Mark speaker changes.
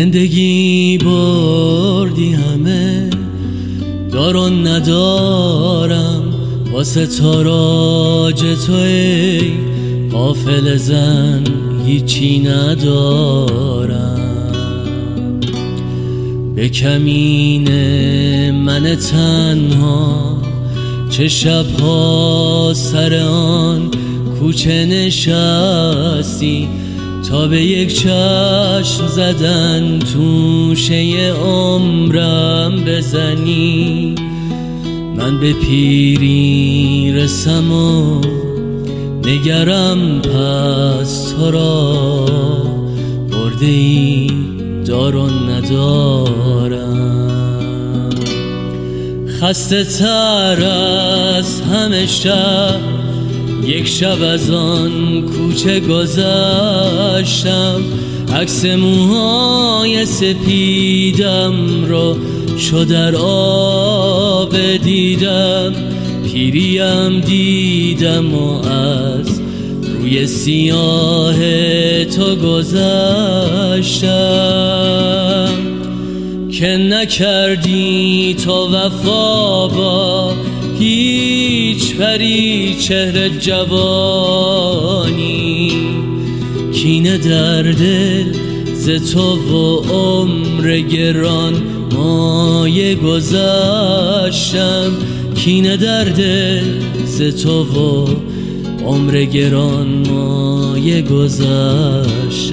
Speaker 1: زندگی بردی همه، دارون ندارم واسه تاراج تو ای غافل زن هیچی ندارم. به کمین من تنها چه شبها سر آن کوچه نشستی تا به یک چشم زدن توشه عمرم بزنی. من به پیری رسم و نگرم پس تو را برده ای دارون ندارم. خسته تر از همه شب یک شب از آن کوچه گذشتم، عکس موهای سپیدم رو شو در آب دیدم. پیریم دیدم و از روی سیاه تو گذشتم که نکردی تو وفا با هیچ پری چهره جوانی. کینه در دل ز تو و عمر گران مایه گذشتم. کینه در دل ز تو و عمر گران مایه گذشتم.